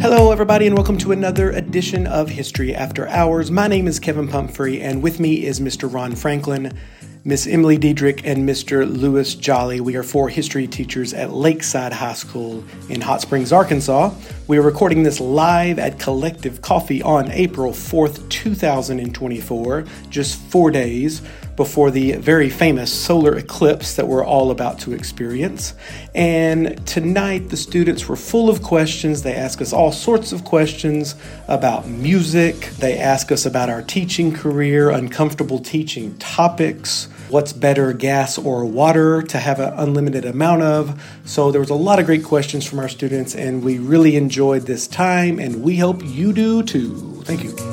Hello, everybody, and welcome to another edition of History After Hours. My name is Kevin Pumphrey, and with me is Mr. Ron Franklin, Miss Emily Diedrich, and Mr. Lewis Jolly. We are four history teachers at Lakeside High School in Hot Springs, Arkansas. We are recording this live at Collective Coffee on April 4th, 2024, just 4 days before the very famous solar eclipse that we're all about to experience. And tonight, the students were full of questions. They asked us all sorts of questions about music. They asked us about our teaching career, uncomfortable teaching topics, what's better, gas or water to have an unlimited amount of. So there was a lot of great questions from our students, and we really enjoyed this time, and we hope you do too. Thank you.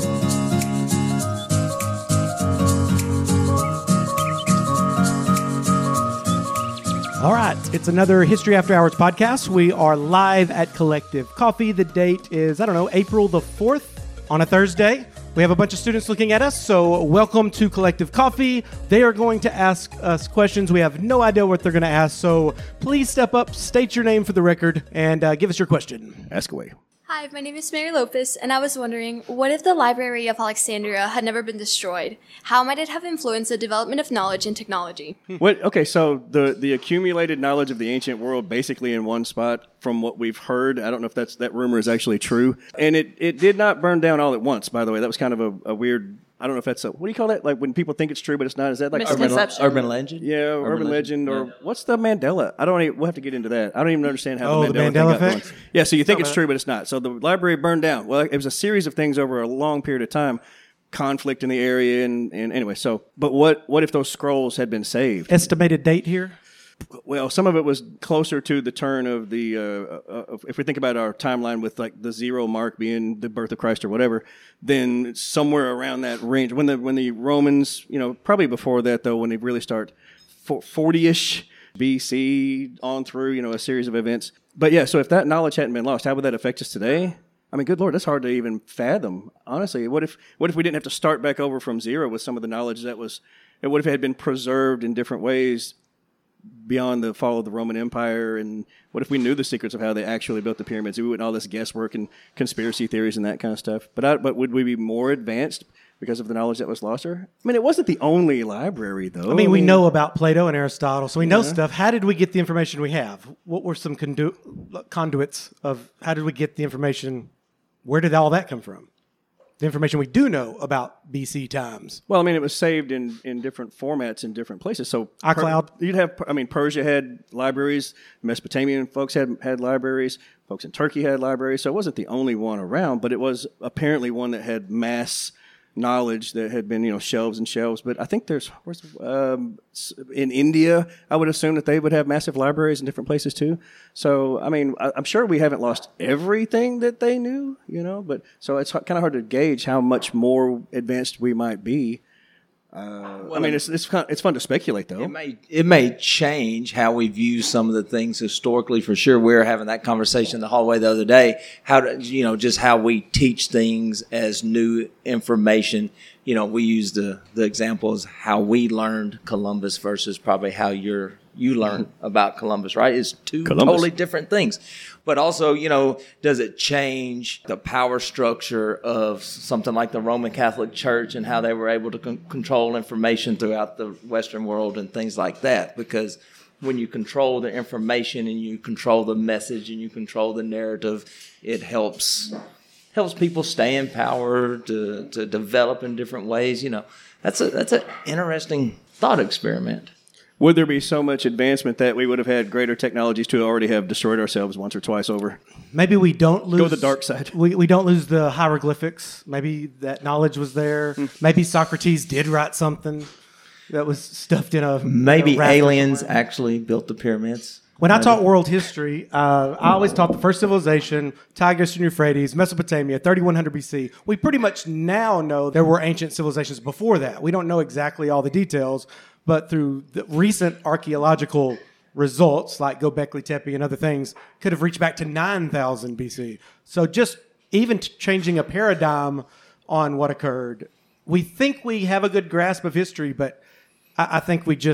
All right, it's another History After Hours podcast. We are live at Collective Coffee. The date is, April the 4th on a Thursday. We have a bunch of students looking at us, so welcome to Collective Coffee. They are going to ask us questions. We have no idea what they're going to ask, so please step up, state your name for the record, and give us your question. Ask away. Hi, my name is Mary Lopez, and I was wondering, what if the Library of Alexandria had never been destroyed? How might it have influenced the development of knowledge and technology? Okay, so the accumulated knowledge of the ancient world basically in one spot, from what we've heard, I don't know if that rumor is actually true, and it did not burn down all at once, by the way. That was kind of a weird, I don't know if that's what do you call that? Like when people think it's true, but it's not. Is that like urban legend? Yeah, urban legend, or what's the Mandela? We'll have to get into that. I don't even understand how the Mandela thing got effect? going. Yeah, so you think it's true, but it's not. So the library burned down. Well, it was a series of things over a long period of time, conflict in the area, and anyway. So, but what if those scrolls had been saved? Estimated date here? Well, some of it was closer to the turn of the, if we think about our timeline with like the zero mark being the birth of Christ or whatever, then somewhere around that range, when the Romans, probably before that though, when they really start 40-ish BC on through, a series of events. But yeah, so if that knowledge hadn't been lost, how would that affect us today? I mean, good Lord, that's hard to even fathom, honestly. What if we didn't have to start back over from zero with some of the knowledge what if it had been preserved in different ways beyond the fall of the Roman Empire? And what if we knew the secrets of how they actually built the pyramids? We wouldn't all this guesswork and conspiracy theories and that kind of stuff. But would we be more advanced because of the knowledge that was lost? I mean, it wasn't the only library, though. We know about Plato and Aristotle, so we know stuff. How did we get the information we have? What were some conduits of how did we get the information? Where did all that come from? The information we do know about BC times. Well, it was saved in different formats in different places. So iCloud. Persia had libraries. Mesopotamian folks had libraries. Folks in Turkey had libraries. So it wasn't the only one around, but it was apparently one that had mass knowledge that had been, shelves and shelves. But I think in India, I would assume that they would have massive libraries in different places too. So, I'm sure we haven't lost everything that they knew, but so it's kind of hard to gauge how much more advanced we might be. It's fun to speculate, though. It may change how we view some of the things historically, for sure. We were having that conversation in the hallway the other day. Just how we teach things as new information. We use the example as how we learned Columbus versus probably how you learned about Columbus, right? It's two totally different things. But also, does it change the power structure of something like the Roman Catholic Church and how they were able to control information throughout the Western world and things like that? Because when you control the information and you control the message and you control the narrative, it helps people stay in power to develop in different ways. That's an interesting thought experiment. Would there be so much advancement that we would have had greater technologies to already have destroyed ourselves once or twice over? Maybe we don't lose... Go the dark side. We don't lose the hieroglyphics. Maybe that knowledge was there. Maybe Socrates did write something that was stuffed in a... Maybe aliens actually built the pyramids. When I taught world history, I always taught the first civilization, Tigris and Euphrates, Mesopotamia, 3100 BC. We pretty much now know there were ancient civilizations before that. We don't know exactly all the details, but through the recent archaeological results, like Göbekli Tepe and other things, could have reached back to 9000 BC. So just even changing a paradigm on what occurred, we think we have a good grasp of history, but I think we just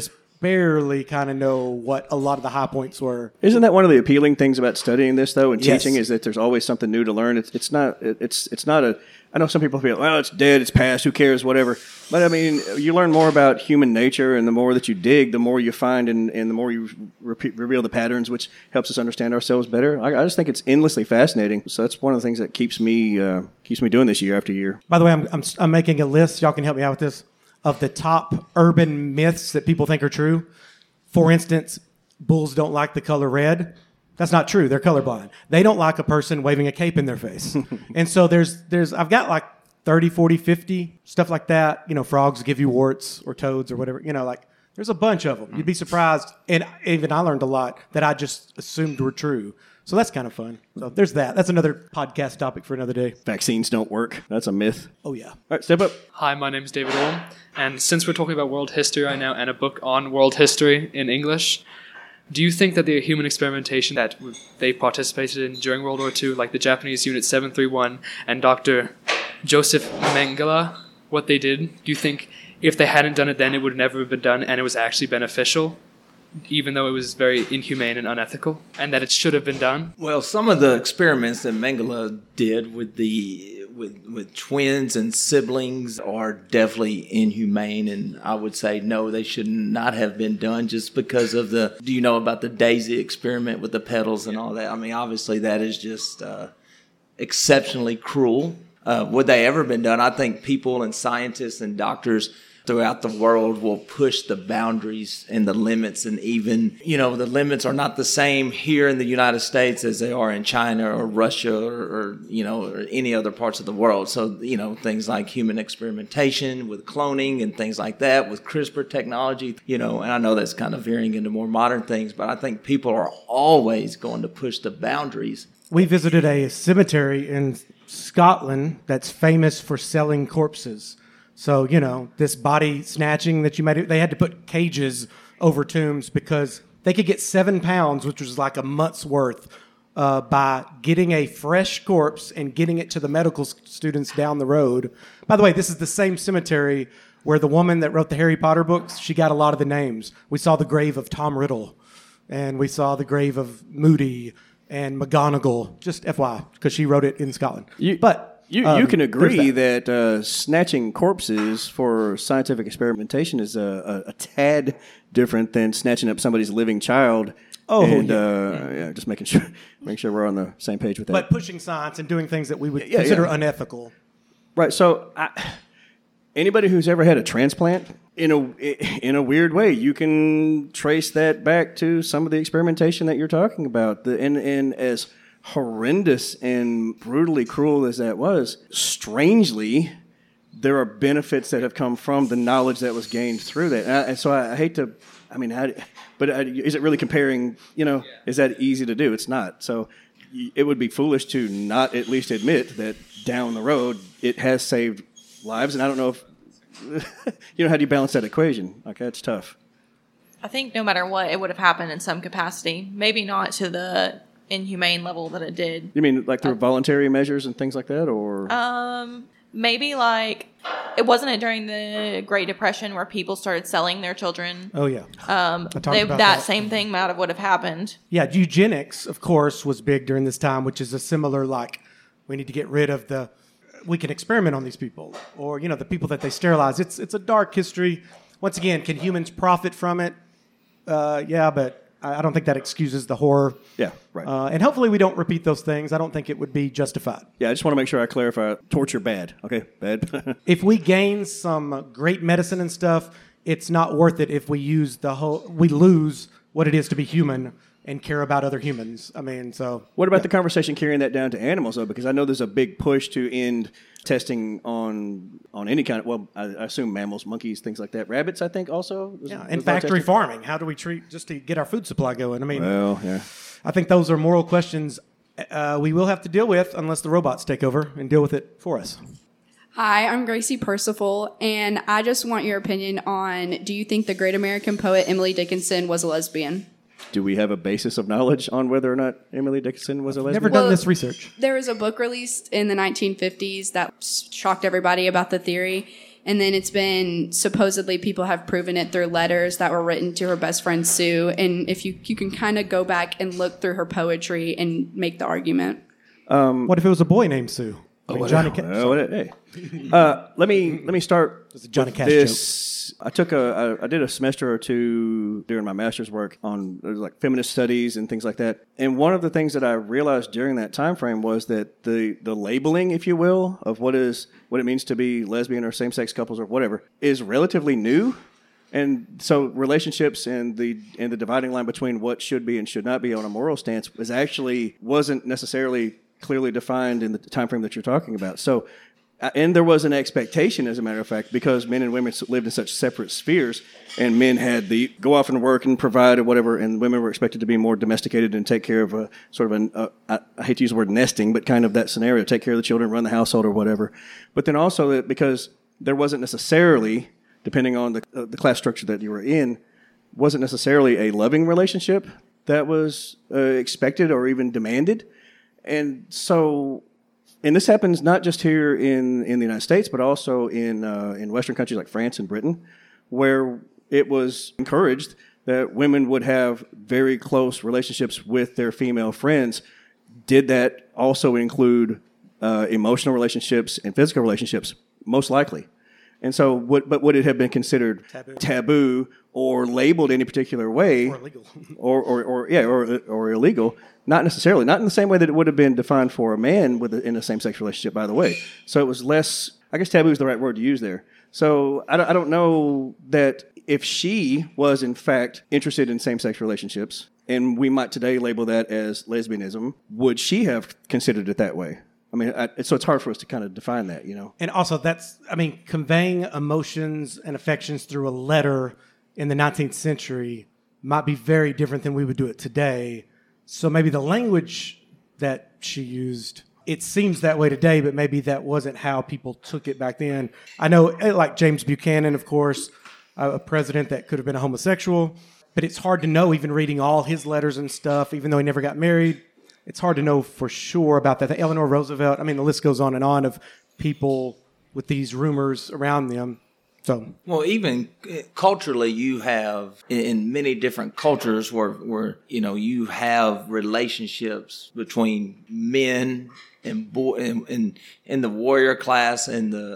barely kind of know what a lot of the high points were. Isn't that one of the appealing things about studying this, though, and Yes. teaching, is that there's always something new to learn? It's not a. I know some people feel, well, it's dead, it's past, who cares, whatever. But I mean, you learn more about human nature, and the more that you dig, the more you find, and the more you reveal the patterns, which helps us understand ourselves better. I just think it's endlessly fascinating. So that's one of the things that keeps me doing this year after year. By the way, I'm making a list. Y'all can help me out with this, of the top urban myths that people think are true. For instance, bulls don't like the color red. That's not true. They're colorblind. They don't like a person waving a cape in their face. And so I've got like 30, 40, 50, stuff like that. You know, frogs give you warts or toads or whatever. You know, like there's a bunch of them. You'd be surprised. And even I learned a lot that I just assumed were true. So that's kind of fun. So there's that. That's another podcast topic for another day. Vaccines don't work. That's a myth. Oh, yeah. All right, step up. Hi, my name is David Olm, and since we're talking about world history right now and a book on world history in English, do you think that the human experimentation that they participated in during World War II, like the Japanese Unit 731 and Dr. Joseph Mengele, what they did, do you think if they hadn't done it then it would never have been done and it was actually beneficial, even though it was very inhumane and unethical, and that it should have been done? Well, some of the experiments that Mengele did with twins and siblings are definitely inhumane, and I would say no, they should not have been done just because of do you know about the Daisy experiment with the petals and all that? I mean, obviously that is just exceptionally cruel. Would they ever been done? I think people and scientists and doctors throughout the world will push the boundaries and the limits, and even, you know, the limits are not the same here in the United States as they are in China or Russia or you know, or any other parts of the world. So, you know, things like human experimentation with cloning and things like that, with CRISPR technology, you know, and I know that's kind of veering into more modern things, but I think people are always going to push the boundaries. We visited a cemetery in Scotland that's famous for selling corpses. So, you know, this body snatching that you made, they had to put cages over tombs because they could get 7 pounds, which was like a month's worth, by getting a fresh corpse and getting it to the medical students down the road. By the way, this is the same cemetery where the woman that wrote the Harry Potter books, she got a lot of the names. We saw the grave of Tom Riddle, and we saw the grave of Moody and McGonagall, just FYI, because she wrote it in Scotland. You can agree that snatching corpses for scientific experimentation is a tad different than snatching up somebody's living child. Oh, and, yeah. Just making sure we're on the same page with that. But pushing science and doing things that we would consider unethical. Right. So anybody who's ever had a transplant, in a weird way, you can trace that back to some of the experimentation that you're talking about. And as horrendous and brutally cruel as that was, strangely, there are benefits that have come from the knowledge that was gained through that. And so I hate to, I mean, is it really comparing, you know, is that easy to do? It's not. So it would be foolish to not at least admit that down the road it has saved lives. And I don't know if, you know, how do you balance that equation? Okay, it's tough. I think no matter what, it would have happened in some capacity. Maybe not to the inhumane level that it did. You mean like through voluntary measures and things like that, or? Maybe like, it wasn't during the Great Depression where people started selling their children. Oh, yeah. That same thing would have happened. Yeah, eugenics, of course, was big during this time, which is a similar, like, we need to get rid of we can experiment on these people, or, you know, the people that they sterilize. It's a dark history. Once again, can humans profit from it? Yeah, but I don't think that excuses the horror. Yeah, right. And hopefully we don't repeat those things. I don't think it would be justified. Yeah, I just want to make sure I clarify. Torture, bad. Okay, bad. If we gain some great medicine and stuff, it's not worth it if we lose what it is to be human and care about other humans. I mean, so... What about the conversation carrying that down to animals, though? Because I know there's a big push to end testing on any kind of... Well, I assume mammals, monkeys, things like that. Rabbits, I think, also? And factory farming. How do we treat... Just to get our food supply going? I mean... Well, yeah. I think those are moral questions we will have to deal with unless the robots take over and deal with it for us. Hi, I'm Gracie Percival, and I just want your opinion on, do you think the great American poet Emily Dickinson was a lesbian? Do we have a basis of knowledge on whether or not Emily Dickinson was a lesbian? Never done this research. There was a book released in the 1950s that shocked everybody about the theory, And then it's been supposedly people have proven it through letters that were written to her best friend Sue. And if you can kind of go back and look through her poetry and make the argument. What if it was a boy named Sue? Johnny Cash. Hey. Let me start It's a Johnny with Cash this. I did a semester or two during my master's work on like feminist studies and things like that. And one of the things that I realized during that time frame was that the labeling, if you will, of what it means to be lesbian or same-sex couples or whatever is relatively new. And so relationships and the dividing line between what should be and should not be on a moral stance wasn't necessarily clearly defined in the time frame that you're talking about. So, and there was an expectation, as a matter of fact, because men and women lived in such separate spheres, and men had the go off and work and provide or whatever, and women were expected to be more domesticated and take care of a sort of I hate to use the word nesting, but kind of that scenario, take care of the children, run the household or whatever. But then also that because there wasn't necessarily, depending on the class structure that you were in, wasn't necessarily a loving relationship that was expected or even demanded. And so, and this happens not just here in the United States, but also in Western countries like France and Britain, where it was encouraged that women would have very close relationships with their female friends. Did that also include emotional relationships and physical relationships? Most likely. And so, would it have been considered taboo or labeled any particular way, Or illegal. or illegal? Not necessarily. Not in the same way that it would have been defined for a man in a same-sex relationship. By the way, so it was less. I guess taboo is the right word to use there. So I don't know that if she was in fact interested in same-sex relationships, and we might today label that as lesbianism, would she have considered it that way? I mean, so it's hard for us to kind of define that, you know. And also conveying emotions and affections through a letter in the 19th century might be very different than we would do it today. So maybe the language that she used, it seems that way today, but maybe that wasn't how people took it back then. I know, like James Buchanan, of course, a president that could have been a homosexual, but it's hard to know, even reading all his letters and stuff, even though he never got married. It's hard to know for sure about that. Eleanor Roosevelt, I mean, the list goes on and on of people with these rumors around them. So, well, even culturally, you have in many different cultures where you have relationships between men and in the warrior class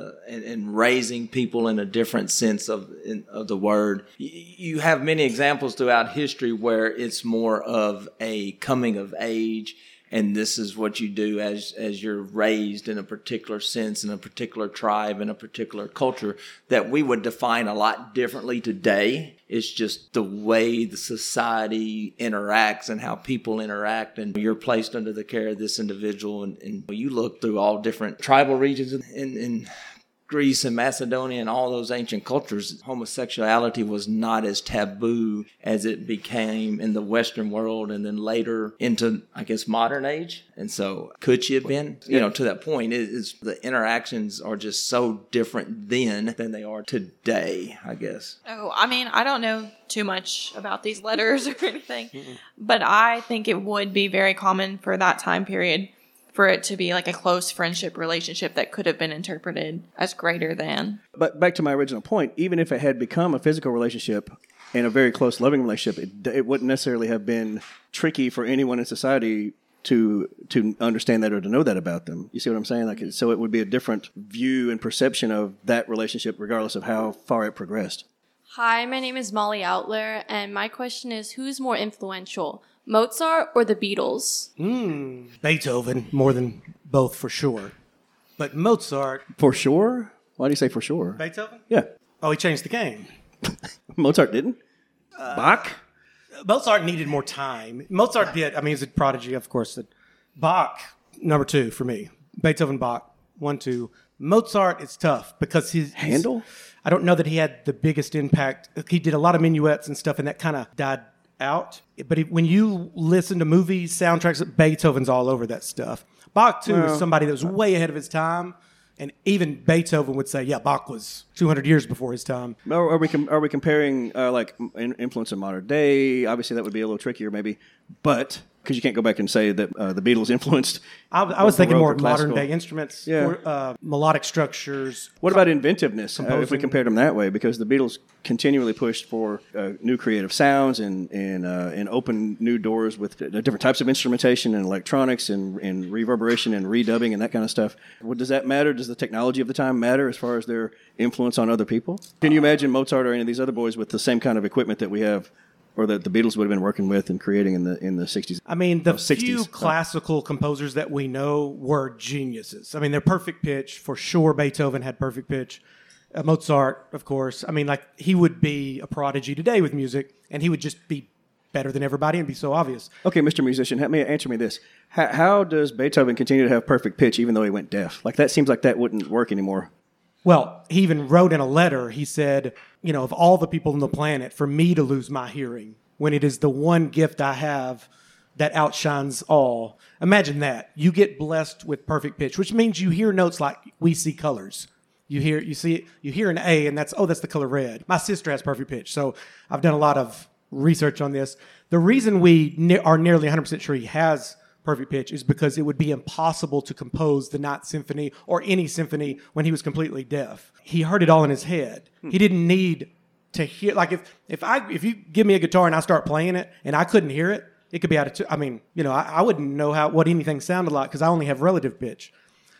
and raising people in a different sense of the word. You have many examples throughout history where it's more of a coming of age. And this is what you do as you're raised in a particular sense, in a particular tribe, in a particular culture, that we would define a lot differently today. It's just the way the society interacts and how people interact. And you're placed under the care of this individual. And you look through all different tribal regions in Greece and Macedonia and all those ancient cultures, homosexuality was not as taboo as it became in the Western world and then later into, I guess, modern age. And so could she have been, to that point, the interactions are just so different then than they are today, I guess. Oh, I mean, I don't know too much about these letters or anything, but I think it would be very common for that time period for it to be like a close friendship relationship that could have been interpreted as greater than. But back to my original point, even if it had become a physical relationship and a very close loving relationship, it wouldn't necessarily have been tricky for anyone in society to understand that or to know that about them. You see what I'm saying? So it would be a different view and perception of that relationship regardless of how far it progressed. Hi, my name is Molly Outler, and my question is, who's more influential, Mozart or the Beatles? Beethoven, more than both for sure. But Mozart... For sure? Why do you say for sure? Beethoven? Yeah. Oh, he changed the game. Mozart didn't? Bach? Mozart needed more time. Mozart did. I mean, he's a prodigy, of course. Bach, number 2 for me. Beethoven, Bach, 1, 2. Mozart, it's tough because he's... Handel? I don't know that he had the biggest impact. He did a lot of minuets and stuff, and that kind of died out. But when you listen to movies, soundtracks, Beethoven's all over that stuff. Bach, too, is somebody that was way ahead of his time. And even Beethoven would say, yeah, Bach was 200 years before his time. Are we comparing influence in modern day? Obviously, that would be a little trickier maybe. But Because you can't go back and say that the Beatles influenced. I was thinking Baroque more or classical. modern day instruments, Yeah. melodic structures. What about inventiveness? If we Composing. compared them that way, because the Beatles continually pushed for new creative sounds and open new doors with different types of instrumentation and electronics and reverberation and redubbing and that kind of stuff. Does that matter? Does the technology of the time matter as far as their influence on other people? Can you imagine Mozart or any of these other boys with the same kind of equipment that we have, or that the Beatles would have been working with and creating in the 60s? I mean, the 60s. few classical composers that we know were geniuses. I mean, they're perfect pitch. For sure, Beethoven had perfect pitch. Mozart, of course. I mean, like, he would be a prodigy today with music, and he would just be better than everybody and be so obvious. Okay, Mr. Musician, answer me this. How does Beethoven continue to have perfect pitch even though he went deaf? Like, that seems like that wouldn't work anymore. Well, he even wrote in a letter, he said, of all the people on the planet, for me to lose my hearing, when it is the one gift I have that outshines all. Imagine that. You get blessed with perfect pitch, which means you hear notes like we see colors. You hear an A, and that's the color red. My sister has perfect pitch, so I've done a lot of research on this. The reason we are nearly 100% sure he has perfect pitch is because it would be impossible to compose the Ninth Symphony or any symphony when he was completely deaf. He heard it all in his head. He didn't need to hear. Like if you give me a guitar and I start playing it and I couldn't hear it, it could be out of tune. I mean, I wouldn't know what anything sounded like because I only have relative pitch.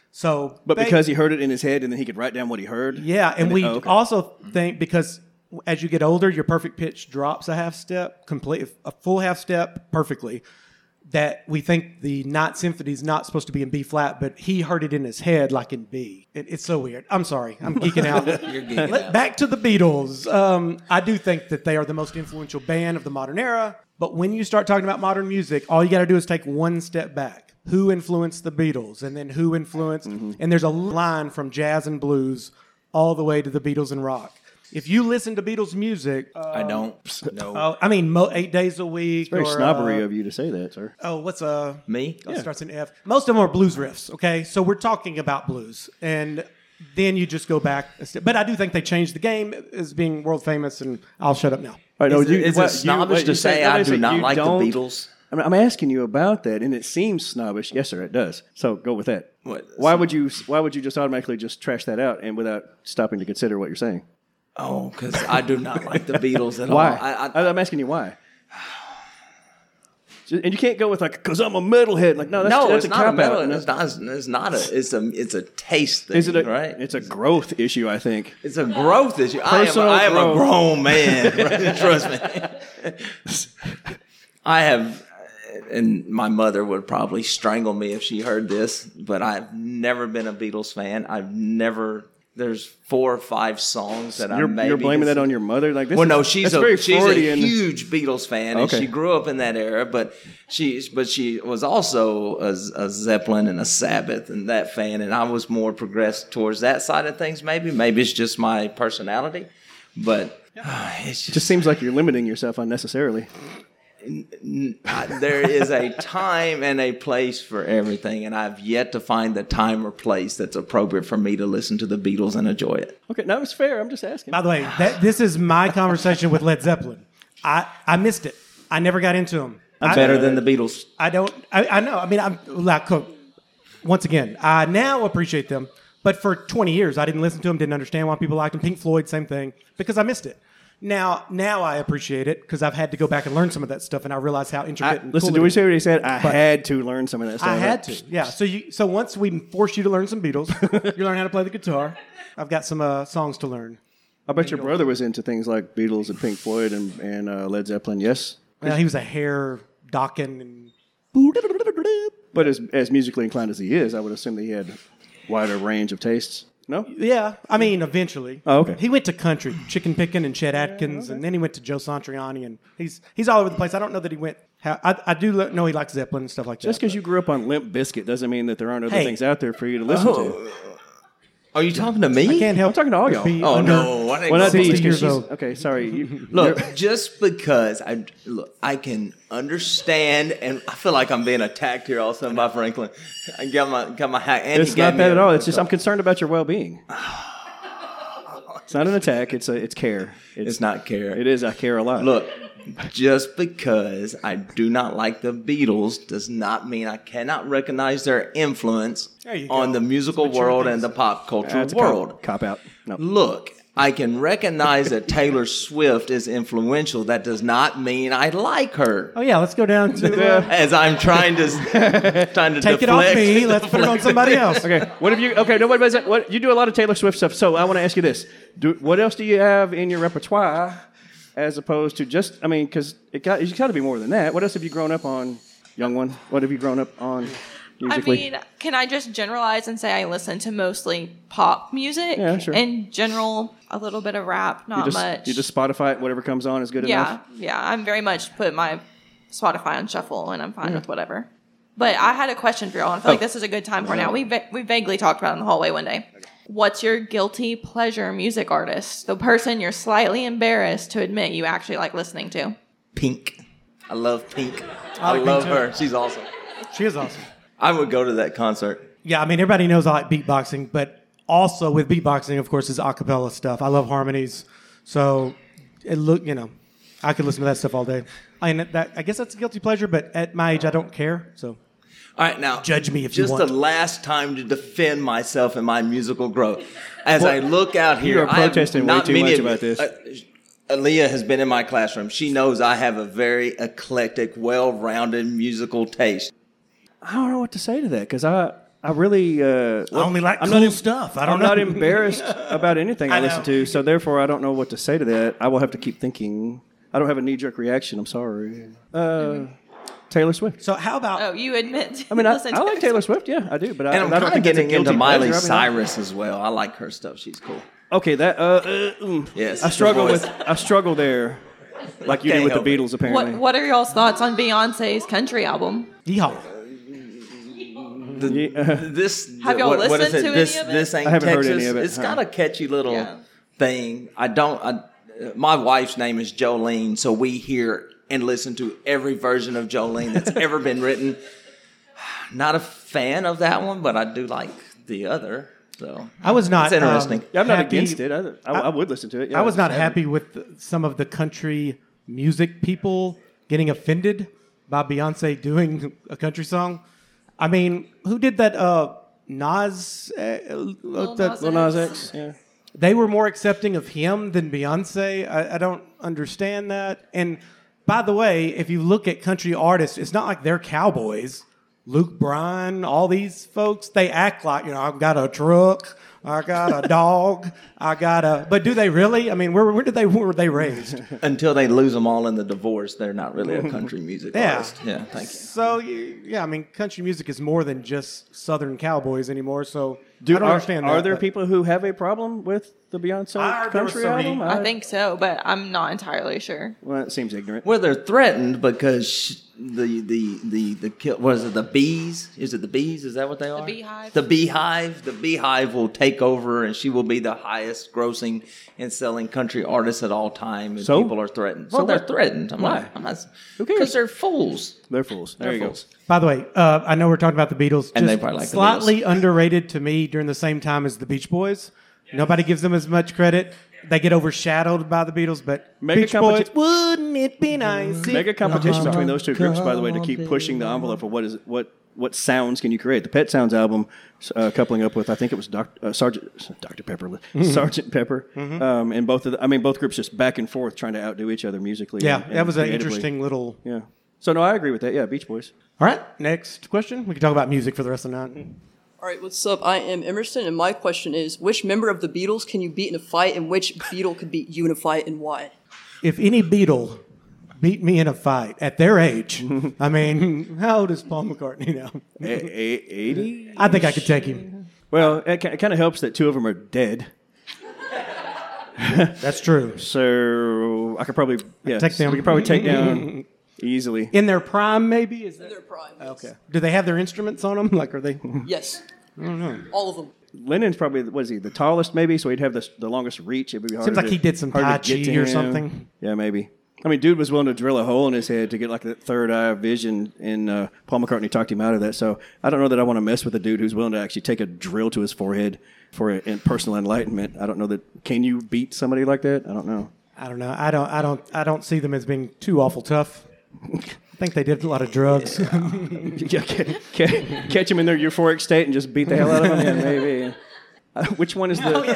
So, But because he heard it in his head and then he could write down what he heard? Yeah, and we okay. also think because as you get older, your perfect pitch drops a half step, a full half step perfectly, that we think the Ninth Symphony is not supposed to be in B flat, but he heard it in his head like in B. It's so weird. I'm sorry. I'm geeking out. You're geeking out. Back to the Beatles. I do think that they are the most influential band of the modern era, but when you start talking about modern music, all you got to do is take one step back. Who influenced the Beatles, and then who influenced, and there's a line from jazz and blues all the way to the Beatles and rock. If you listen to Beatles music, I don't. No. 8 days a week. It's very snobbery of you to say that, sir. What's Me? It starts in F. Most of them are blues riffs. Okay, so we're talking about blues, and then you just go back a step. But I do think they changed the game as being world famous, and I'll shut up now. All right, Is it snobbish to say I do not like the Beatles? I'm asking you about that, and it seems snobbish. Yes, sir, it does. So go with that. What? Why would you just automatically just trash that out and without stopping to consider what you're saying? Oh, because I do not like the Beatles at Why? all. I'm asking you why. And you can't go with like, because I'm a metalhead. Like, no, that's it's a not a cop metal. out. It's not a. It's a taste thing. Right? It's a growth issue, I think. It's a growth issue. I am a grown man. Trust me. I have, and my mother would probably strangle me if she heard this, but I've never been a Beatles fan. There's 4 or 5 songs that You're blaming that on your mother? Like this? Well, no, she's a Freudian. huge Beatles fan, and she grew up in that era. But she was also a Zeppelin and a Sabbath and that fan, and I was more progressed towards that side of things. Maybe it's just my personality, but it just seems like you're limiting yourself unnecessarily. There is a time and a place for everything, and I've yet to find the time or place that's appropriate for me to listen to the Beatles and enjoy it. Okay, no, it's fair. I'm just asking. By the way, this is my conversation with Led Zeppelin. I missed it. I never got into them. I'm better than the Beatles. I don't. I know. I mean, I'm like, once again, I now appreciate them, but for 20 years, I didn't listen to them, didn't understand why people liked them. Pink Floyd, same thing, because I missed it. Now I appreciate it because I've had to go back and learn some of that stuff, and I realize how intricate. Listen, did we say what he said? I had to learn some of that stuff. I had to, yeah. So once we force you to learn some Beatles, you learn how to play the guitar. I've got some songs to learn. I bet your brother was into things like Beatles and Pink Floyd and Led Zeppelin. Yes, well, he was a hair docking and. But as musically inclined as he is, I would assume that he had wider range of tastes. No? Yeah, I mean, eventually. Oh, okay. He went to country, Chicken Pickin' and Chet Atkins, and then he went to Joe Satriani, and he's all over the place. I don't know that he went. I do know he likes Zeppelin and stuff like that. Just because you grew up on Limp Bizkit doesn't mean that there aren't other things out there for you to listen to. Are you talking to me? I can't help. I'm talking to all y'all. Oh no! Well, not 60 years she's old. Okay, sorry. Look, just because I can understand, and I feel like I'm being attacked here all of a sudden by Franklin. I got my hack. And It's not that at all. It's just I'm concerned about your well-being. It's not an attack. It's care. It's not care. It is. I care a lot. Look, just because I do not like the Beatles does not mean I cannot recognize their influence you go. on the musical Mature world things. and the pop culture That's a world. cop out. No. Look, I can recognize that Taylor Swift is influential. That does not mean I like her. Oh yeah, let's go down to As I'm trying to take it off me. Let's put it on somebody else. Okay. What have you? Okay. No. What you do a lot of Taylor Swift stuff. So I want to ask you this: what else do you have in your repertoire, as opposed to just? I mean, because it's got to be more than that. What else have you grown up on, young one? What have you grown up on? Musically? I mean, can I just generalize and say I listen to mostly pop music? Yeah, sure. In general, a little bit of rap, not much. You just Spotify it, whatever comes on is good enough? Yeah, I'm very much put my Spotify on shuffle, and I'm fine with whatever. But I had a question for y'all, and I feel like this is a good time for now. We vaguely talked about it in the hallway one day. What's your guilty pleasure music artist? The person you're slightly embarrassed to admit you actually like listening to? Pink. I love Pink. I I like love Pink, too. her. She's awesome. She is awesome. I would go to that concert. Yeah, I mean, everybody knows I like beatboxing, but also with beatboxing, of course, is a cappella stuff. I love harmonies, so I could listen to that stuff all day. I guess that's a guilty pleasure, but at my age, I don't care. So, All right, now Judge me if you just want. the last time to defend myself and my musical growth. As I look out here, you are protesting way too much about this. Aaliyah has been in my classroom. She knows I have a very eclectic, well-rounded musical taste. I don't know what to say to that because I really I only like I'm cool not, stuff. I I'm don't know. not embarrassed about anything I I know. listen to, so therefore I don't know what to say to that. I will have to keep thinking. I don't have a knee-jerk reaction. I'm sorry. Taylor Swift. So how about Oh, you admit? I mean, I listen to like her. Taylor Swift. Yeah, I do. But And I'm I don't kind of think that's a getting into guilty Miley pleasure. I mean, Cyrus as well. I like her stuff. She's cool. Okay, that. Yes, I struggle the voice. I struggle there, like you do Can't with the help it. Beatles. Apparently. What are y'all's thoughts on Beyonce's country album? yeehaw? This Have y'all what is listened it? to This any of it? this ain't I haven't heard Texas. any of it. It's got a catchy little Yeah. thing. My wife's name is Jolene, so we hear and listen to every version of Jolene that's ever been written. Not a fan of that one, but I do like the other. So I was not. It's interesting. Yeah, I'm not happy- against it. I would listen to it. Yeah, I was not happy with some of the country music people getting offended by Beyonce doing a country song. I mean, who did that? Nas. Lil Lil Nas X. Yeah. They were more accepting of him than Beyonce. I don't understand that. And by the way, if you look at country artists, it's not like they're cowboys. Luke Bryan, all these folks, they act like, I've got a truck, I got a dog, but do they really? I mean, where were they raised? Until they lose them all in the divorce, they're not really a country music Yeah. artist. Yeah, thank you. So, yeah, I mean, country music is more than just Southern cowboys anymore. So, I don't understand that. Are there but- people who have a problem with the Beyonce I heard there was country some album? I think so, but I'm not entirely sure. Well, it seems ignorant. Well, they're threatened because the bees? Is it the bees? Is that what they are? Beehive. The beehive. The beehive will take over, and she will be the highest grossing and selling country artist at all time. And So? people are threatened. So Well, they're what? threatened. Why? I'm not. Who cares? Because they're fools. They're fools. There you go. fools. By the way, I know we're talking about the Beatles. And they just probably like the slightly underrated to me during the same time as the Beach Boys. Nobody gives them as much credit. They get overshadowed by the Beatles, but Mega Beach Boys, competi- wouldn't it be nice? if- Mega competition between those two groups, by the way, to keep pushing the envelope for what sounds can you create. The Pet Sounds album, coupling up with I think it was Dr. Pepper, Sergeant Pepper, and both groups just back and forth trying to outdo each other musically. Yeah, and that was an creatively. interesting little. Yeah. So no, I agree with that. Yeah, Beach Boys. All right, next question. We can talk about music for the rest of the night. All right, what's up? I am Emerson, and my question is, which member of the Beatles can you beat in a fight, and which Beatle could beat you in a fight, and why? If any Beatle beat me in a fight at their age, I mean, how old is Paul McCartney now? 80? I think I could take him. Well, it kind of helps that two of them are dead. That's true. So I could probably Take them. We could probably take down easily. In their prime, maybe? Is that Their prime. yes. okay? Do they have their instruments on them? Like, are they? Yes. All of them. Lennon's probably the tallest maybe, so he'd have the longest reach. It would be harder. Seems like he did some harder Tai to get Chi to or him. something. Yeah, maybe. I mean, dude was willing to drill a hole in his head to get like that third eye vision, and Paul McCartney talked him out of that. So I don't know that I want to mess with a dude who's willing to actually take a drill to his forehead for personal enlightenment. I don't know that. Can you beat somebody like that? I don't know. I don't know. I don't see them as being too awful tough. I think they did a lot of drugs. Yeah, catch them in their euphoric state and just beat the hell out of them. Yeah, maybe. Which one is the? All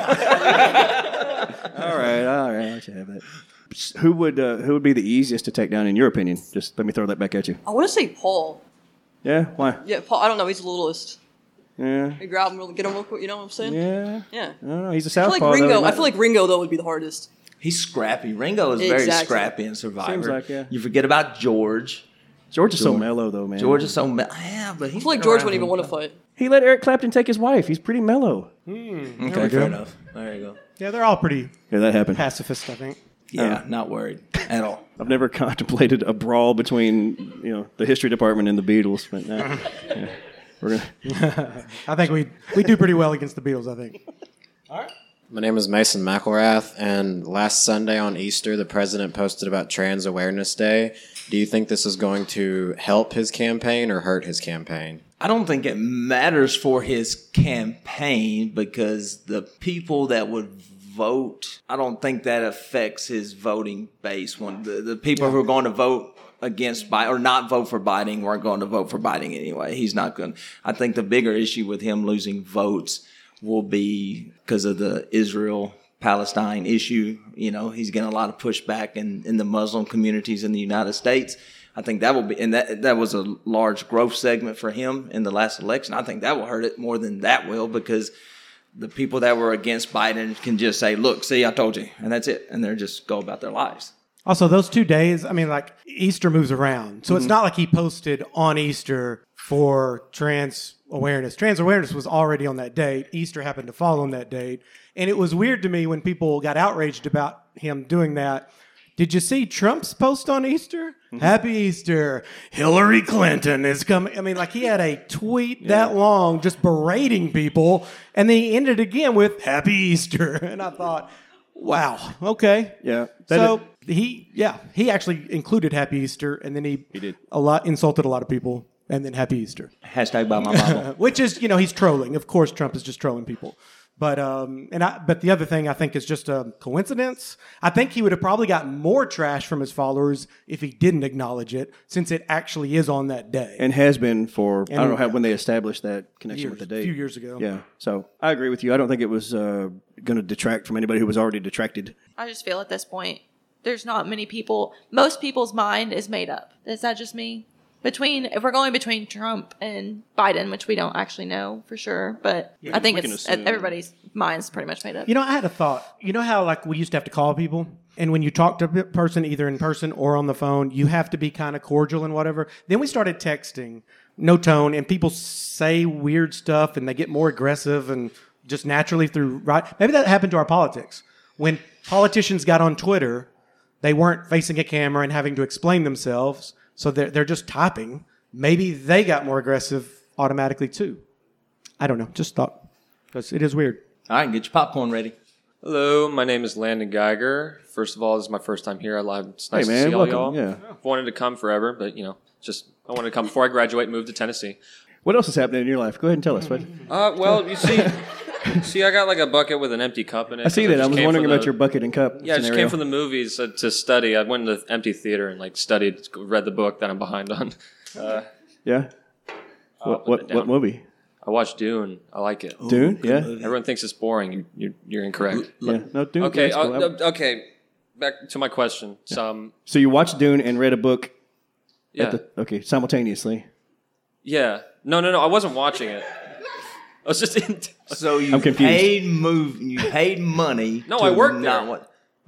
right. I should have that. Who would be the easiest to take down in your opinion? Just let me throw that back at you. I want to say Paul. Yeah. Why? Yeah, Paul. I don't know. He's the littlest. Yeah. You grab him, get him real quick. You know what I'm saying? Yeah. Yeah. I don't know. He's a I feel southpaw. like Ringo. though. I feel like Ringo though would be the hardest. He's scrappy. Ringo is very Exactly. scrappy in Survivor. Seems like, yeah. You forget about George. George is so mellow though, man. George is so yeah, but I feel like George wouldn't even want to fight. He let Eric Clapton take his wife. He's pretty mellow. Okay, fair enough. There you go. Yeah, they're all pretty Yeah, that happened. pacifist, I think. Yeah, not worried at all. I've never contemplated a brawl between the history department and the Beatles, but yeah, we're gonna. I think we do pretty well against the Beatles, I think. My name is Mason McElrath, and last Sunday on Easter, the president posted about Trans Awareness Day. Do you think this is going to help his campaign or hurt his campaign? I don't think it matters for his campaign because the people that would vote, I don't think that affects his voting base. When the people who are going to vote against Biden or not vote for Biden weren't going to vote for Biden anyway. He's not going. I think the bigger issue with him losing votes will be because of the Israel-Palestine issue. He's getting a lot of pushback in the Muslim communities in the United States. I think that will be, and that was a large growth segment for him in the last election. I think that will hurt it more than that will because the people that were against Biden can just say, look, see, I told you, and that's it. And they're just go about their lives. Also, those 2 days, I mean, like, Easter moves around. So it's not like he posted on Easter for trans awareness. Trans awareness was already on that date. Easter happened to fall on that date. And it was weird to me when people got outraged about him doing that. Did you see Trump's post on Easter? Happy Easter. Hillary Clinton is coming. I mean, like, he had a tweet that long just berating people. And then he ended again with Happy Easter. And I thought, wow, okay. Yeah. He actually included Happy Easter, and then he did insulted a lot of people, and then Happy Easter. Hashtag by my Bible. Which is, he's trolling. Of course, Trump is just trolling people. But but the other thing I think is just a coincidence. I think he would have probably gotten more trash from his followers if he didn't acknowledge it, since it actually is on that day. And has been for, I don't know when they established that connection with the date. A few years ago. Yeah. So I agree with you. I don't think it was going to detract from anybody who was already detracted. I just feel at this point, there's not many people. Most people's mind is made up. Is that just me? If we're going between Trump and Biden, which we don't actually know for sure, but I think everybody's mind's pretty much made up. I had a thought. You know how like we used to have to call people, and when you talk to a person either in person or on the phone, you have to be kind of cordial and whatever. Then we started texting, no tone, and people say weird stuff, and they get more aggressive and just naturally maybe that happened to our politics. When politicians got on Twitter, they weren't facing a camera and having to explain themselves. So they're just typing. Maybe they got more aggressive automatically too. I don't know. Just thought, because it is weird. All right, get your popcorn ready. Hello, my name is Landon Geiger. First of all, this is my first time here. It's nice man, to see all welcome. y'all. Yeah. I've wanted to come forever, but I wanted to come before I graduate and move to Tennessee. What else is happening in your life? Go ahead and tell us. Well, you see, I got like a bucket with an empty cup in it. I see that. I was wondering about your bucket and cup Yeah, I just scenario. came from the movies to study. I went to the empty theater and studied, read the book that I'm behind on. Yeah. What movie? I watched Dune. I like it. Dune? Yeah. Everyone thinks it's boring. You're incorrect. Yeah. No, Dune. Okay. that's cool. Okay. Back to my question. So you watched Dune and read a book. Yeah. Simultaneously. Yeah. No. I wasn't watching it. I was just in. So you I'm confused. You paid money. No, to I worked not there. What?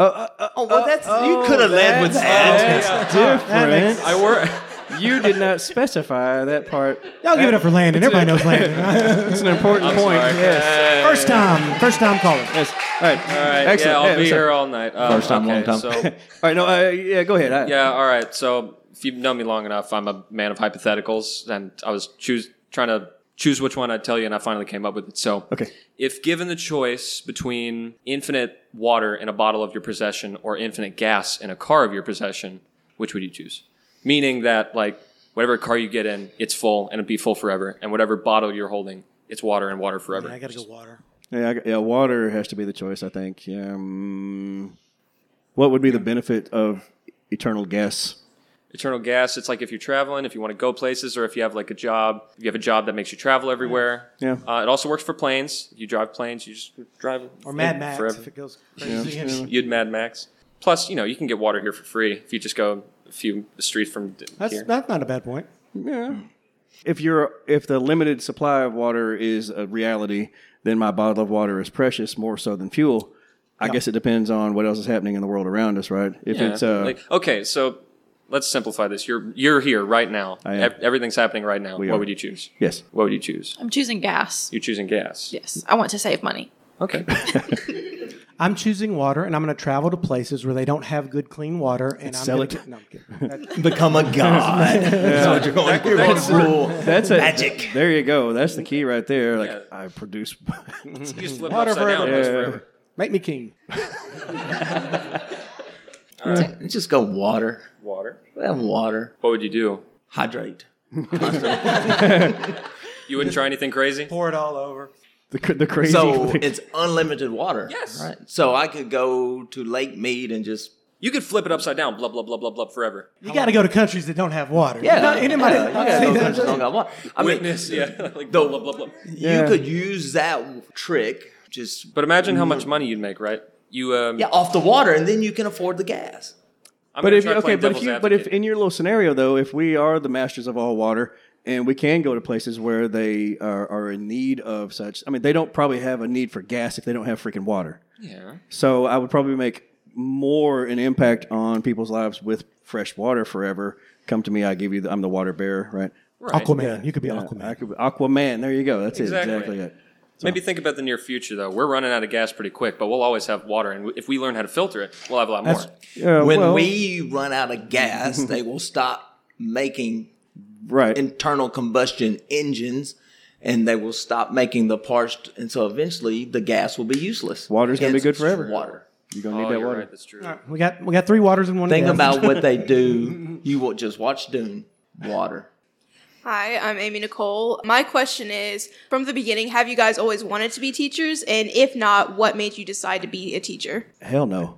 You could have led with that. Different. I work. You did not specify that part. Y'all give it up for Landon. Everybody knows Landon. It's an important I'm point. sorry. Yes. First time caller. Yes. All right. All right. Excellent. Yeah, I'll be what's up? here all night. First time, long time. So, All right. No. Yeah. Go ahead. yeah. All right. So if you've known me long enough, I'm a man of hypotheticals, and I was trying to choose which one I'd tell you, and I finally came up with it. So, Okay. if given the choice between infinite water in a bottle of your possession or infinite gas in a car of your possession, which would you choose? Meaning that, whatever car you get in, it's full, and it'd be full forever. And whatever bottle you're holding, it's water and water forever. I gotta go water. Yeah, water has to be the choice, I think. Yeah. What would be the benefit of eternal gas? Eternal gas, it's like if you're traveling, if you want to go places, or if you have like a job, if you have a job that makes you travel everywhere. Yeah. It also works for planes. If you drive planes, you just drive Or Mad Max forever. if it goes crazy. You'd Mad Max. Plus, you can get water here for free if you just go a few streets from here. That's not a bad point. Yeah. If the limited supply of water is a reality, then my bottle of water is precious, more so than fuel. I guess it depends on what else is happening in the world around us, right? If it's okay, so let's simplify this. You're here right now. I am. Everything's happening right now. What would you choose? Yes. What would you choose? I'm choosing gas. You're choosing gas. Yes, I want to save money. Okay. I'm choosing water, and I'm going to travel to places where they don't have good, clean water, and sell I'm it. No, I'm kidding. Become a god. That's what you're going to rule. That's magic. There you go. That's the key right there. Like Yeah. I produce. You just flip Water it upside down. forever. It goes forever. Make me king. Just go water. Water. Have water. What would you do? Hydrate. You wouldn't try anything crazy? Pour it all over. The crazy. So it's unlimited water. Yes. Right. So I could go to Lake Mead and just. You could flip it upside down, blah, blah, blah, blah, blah, forever. You got to go to countries that don't have water. Yeah. No, anybody You gotta say go that. countries don't got water. I mean, Witness, yeah. Like, blah, blah, blah, blah. you could use that trick just. But imagine how much money you'd make, right? Yeah, off the water, and then you can afford the gas. I'm But gonna if try playing but devil's if advocate. in your little scenario though, if we are the masters of all water and we can go to places where they are in need of such, I mean, they don't probably have a need for gas if they don't have freaking water. Yeah. So I would probably make more an impact on people's lives with fresh water forever. Come to me, I'm the water bearer, right? Right. Aquaman. You could be Aquaman. I could be Aquaman. There you go. That's Exactly. it. Maybe think about the near future, though. We're running out of gas pretty quick, but we'll always have water. And if we learn how to filter it, we'll have a lot more. When we run out of gas, they will stop making internal combustion engines, and they will stop making the parts. And so eventually, the gas will be useless. Water's going to be good forever. Water. You're going to need that you're water. right. That's true. All right, we got 3 waters and 1 Think gas. about what they do. You will just watch Dune. Water. Hi, I'm Amy Nicole. My question is, from the beginning, have you guys always wanted to be teachers? And if not, what made you decide to be a teacher? Hell no.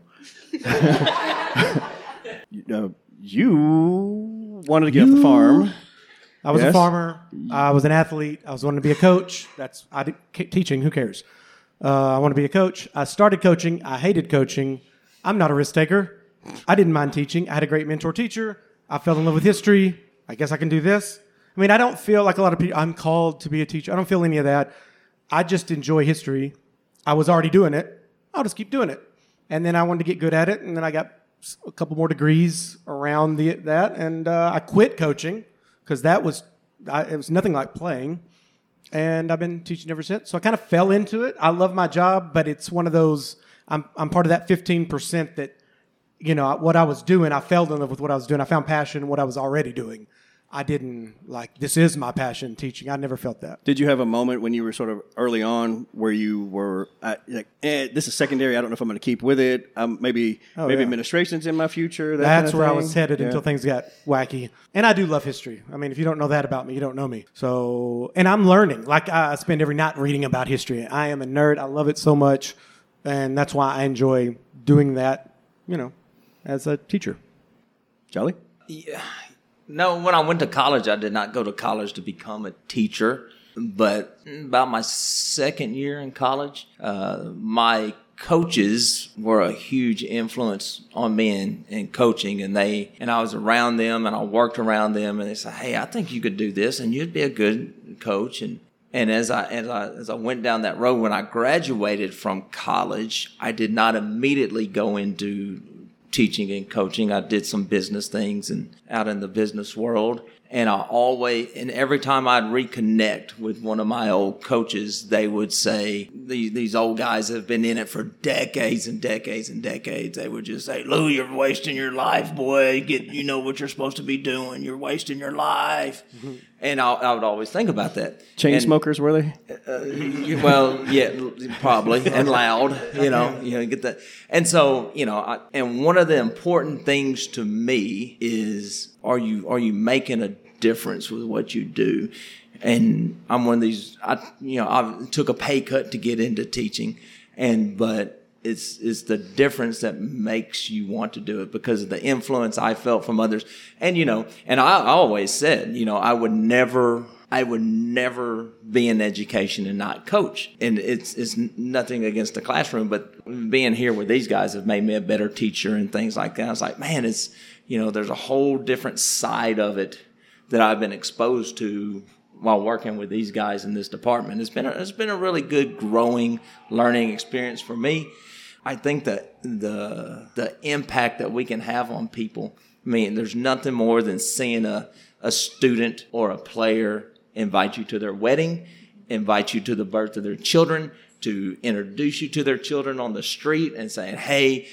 You wanted to get off the farm. I was Yes. a farmer. I was an athlete. I was wanting to be a coach. Teaching. Who cares? I want to be a coach. I started coaching. I hated coaching. I'm not a risk taker. I didn't mind teaching. I had a great mentor teacher. I fell in love with history. I guess I can do this. I mean, I don't feel like a lot of people, I'm called to be a teacher. I don't feel any of that. I just enjoy history. I was already doing it. I'll just keep doing it. And then I wanted to get good at it. And then I got a couple more degrees around that. And I quit coaching because it was nothing like playing. And I've been teaching ever since. So I kind of fell into it. I love my job, but it's one of those, I'm part of that 15% that, what I was doing, I fell in love with what I was doing. I found passion in what I was already doing. I didn't this is my passion, teaching. I never felt that. Did you have a moment when you were sort of early on where you were this is secondary. I don't know if I'm going to keep with it. Maybe administration's in my future. That's where I was headed until things got wacky. And I do love history. I mean, if you don't know that about me, you don't know me. So, and I'm learning. I spend every night reading about history. I am a nerd. I love it so much. And that's why I enjoy doing that, as a teacher. Jolly? Yeah. No, when I went to college, I did not go to college to become a teacher. But about my second year in college, my coaches were a huge influence on me in coaching. And I was around them and I worked around them. And they said, hey, I think you could do this and you'd be a good coach. And as I went down that road, when I graduated from college, I did not immediately go into teaching and coaching. I did some business things and out in the business world. And every time I'd reconnect with one of my old coaches, they would say, these old guys have been in it for decades and decades and decades. They would just say, Lou, you're wasting your life, boy. You know what you're supposed to be doing. You're wasting your life. Mm-hmm. And I would always think about that. Chain smokers, were they? Well, yeah, probably, and loud, you get that. And so, and one of the important things to me is, are you making a difference with what you do? And I'm one of these, I took a pay cut to get into teaching, but it's the difference that makes you want to do it because of the influence I felt from others. And, and I always said, I would never be in education and not coach. And it's nothing against the classroom, but being here with these guys have made me a better teacher and things like that. I was like, man, there's a whole different side of it that I've been exposed to while working with these guys in this department. It's been a really good growing, learning experience for me. I think that the impact that we can have on people, I mean, there's nothing more than seeing a student or a player invite you to their wedding, invite you to the birth of their children, to introduce you to their children on the street and saying, hey,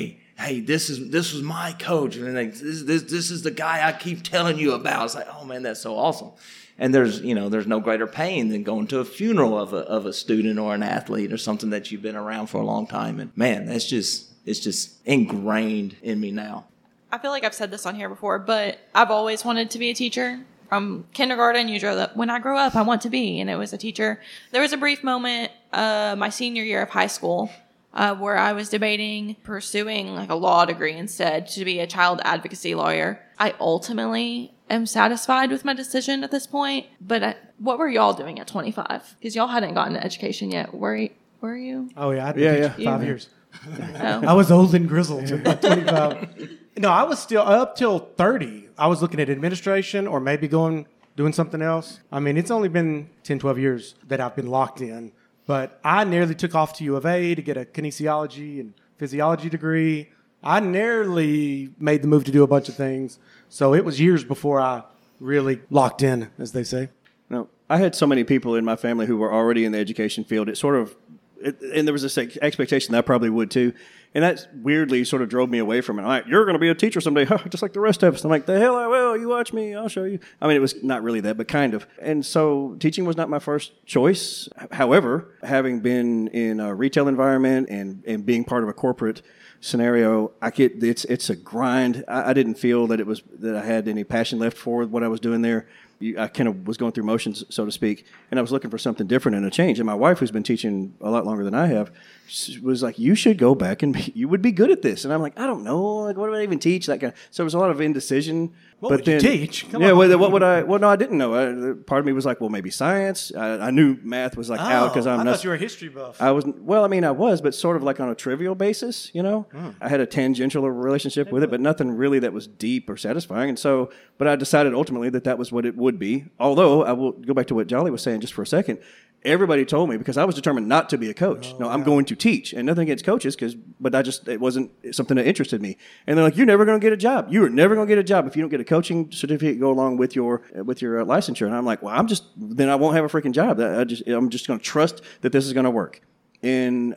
this was my coach. And this is the guy I keep telling you about. It's like, oh man, that's so awesome. And there's no greater pain than going to a funeral of a student or an athlete or something that you've been around for a long time. And man, it's just ingrained in me now. I feel like I've said this on here before, but I've always wanted to be a teacher. From kindergarten, you drew that when I grow up, I want to be, and it was a teacher. There was a brief moment, my senior year of high school, where I was debating pursuing like a law degree instead to be a child advocacy lawyer. I ultimately am satisfied with my decision at this point. But what were y'all doing at 25? Because y'all hadn't gotten an education yet. Were you? Oh yeah, I'd been teaching 5 years. Oh. I was old and grizzled at 25. No, I was still up till 30. I was looking at administration or maybe doing something else. I mean, it's only been 10, 12 years that I've been locked in. But I nearly took off to U of A to get a kinesiology and physiology degree. I nearly made the move to do a bunch of things. So it was years before I really locked in, as they say. No, I had so many people in my family who were already in the education field. And there was this expectation that I probably would too. And that weirdly sort of drove me away from it. I'm like, you're going to be a teacher someday, just like the rest of us. I'm like, the hell I will. You watch me. I'll show you. I mean, it was not really that, but kind of. And so teaching was not my first choice. However, having been in a retail environment and being part of a corporate scenario, it's a grind. I didn't feel that I had any passion left for what I was doing there. I kind of was going through motions, so to speak, and I was looking for something different and a change. And my wife, who's been teaching a lot longer than I have, was like, you should go back and you would be good at this. And I'm like, I don't know. Like, what do I even teach? That kind of, so there was a lot of indecision. What would you teach? Come on. What would I? Well, no, I didn't know. Part of me was like, well, maybe science. I knew math was out because I thought you were a history buff. I was. Well, I mean, I was, but sort of like on a trivial basis. I had a tangential relationship with it, but nothing really that was deep or satisfying. And so, but I decided ultimately that was what it would be. Although I will go back to what Jolly was saying just for a second. Everybody told me, because I was determined not to be a coach. I'm going to teach, and nothing against coaches, but it wasn't something that interested me. And they're like, "You're never going to get a job. You are never going to get a job if you don't get a coaching certificate go along with your licensure." And I'm like, "Well, then I won't have a freaking job. I'm just going to trust that this is going to work." And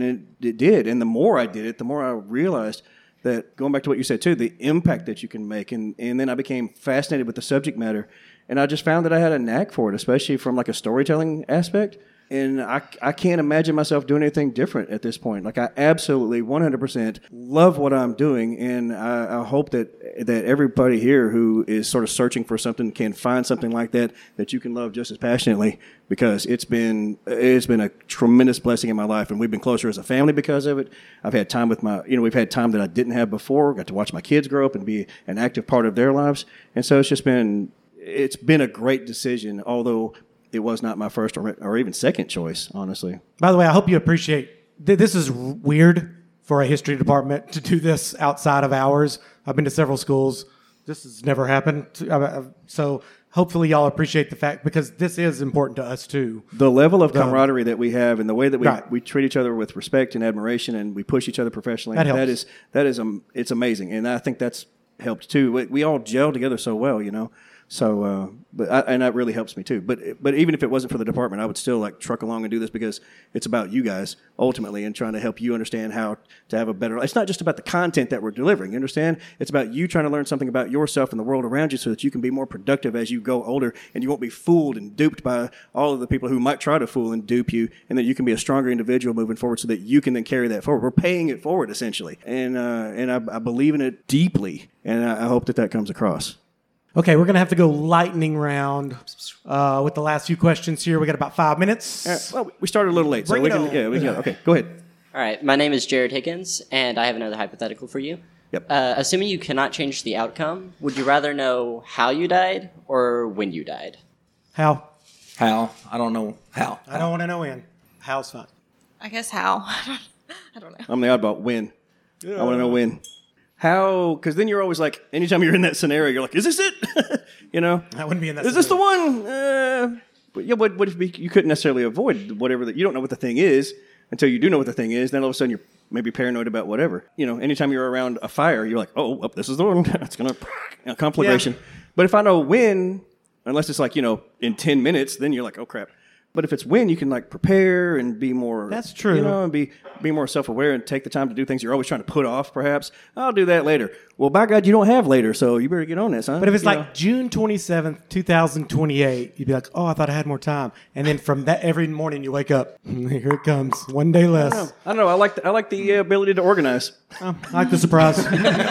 it did. And the more I did it, the more I realized that, going back to what you said too, the impact that you can make. And then I became fascinated with the subject matter. And I just found that I had a knack for it, especially from like a storytelling aspect. And I can't imagine myself doing anything different at this point. Like, I absolutely 100% love what I'm doing. And I hope that everybody here who is sort of searching for something can find something like that you can love just as passionately, because it's been a tremendous blessing in my life. And we've been closer as a family because of it. I've had time with we've had time that I didn't have before. Got to watch my kids grow up and be an active part of their lives. And so it's been a great decision, although it was not my first or even second choice, honestly. By the way, I hope you appreciate this is weird for a history department to do this outside of hours. I've been to several schools. This has never happened. So hopefully y'all appreciate the fact, because this is important to us too. The level of camaraderie that we have and the way that we treat each other with respect and admiration, and we push each other professionally, it's amazing. And I think that's helped too. We all gel together so well, So, that really helps me too. But even if it wasn't for the department, I would still truck along and do this, because it's about you guys ultimately, and trying to help you understand how to have a better. It's not just about the content that we're delivering. You understand? It's about you trying to learn something about yourself and the world around you, so that you can be more productive as you go older, and you won't be fooled and duped by all of the people who might try to fool and dupe you, and that you can be a stronger individual moving forward, so that you can then carry that forward. We're paying it forward essentially, and I believe in it deeply, and I hope that comes across. Okay, we're going to have to go lightning round with the last few questions here. We got about 5 minutes. Well, we started a little late, Bring so it we can. on. Yeah, we can. Okay, go ahead. All right, my name is Jared Higgins, and I have another hypothetical for you. Yep. Assuming you cannot change the outcome, would you rather know how you died or when you died? How? How? I don't know how. I don't want to know when. How's fine. I guess how. I don't know. I'm the oddball. When? I want to know when. How? Because then you're always like, anytime you're in that scenario, you're like, is this it? You know? I wouldn't be in that Is this the one? But yeah, what if you couldn't necessarily avoid whatever that you don't know what the thing is until you do know what the thing is. Then all of a sudden you're maybe paranoid about whatever. You know, anytime you're around a fire, you're like, oh, this is the one. It's going to conflagration. Yeah. But if I know when, unless it's like, in 10 minutes, then you're like, oh, crap. But if it's when, you can like prepare and be more. That's true. And be more self-aware and take the time to do things you're always trying to put off. Perhaps I'll do that later. Well, by God, you don't have later, so you better get on that, son. But if it's like June 27th, 2028, you'd be like, oh, I thought I had more time. And then from that, every morning you wake up, here it comes, one day less. I don't know. I like the ability to organize. I like the surprise.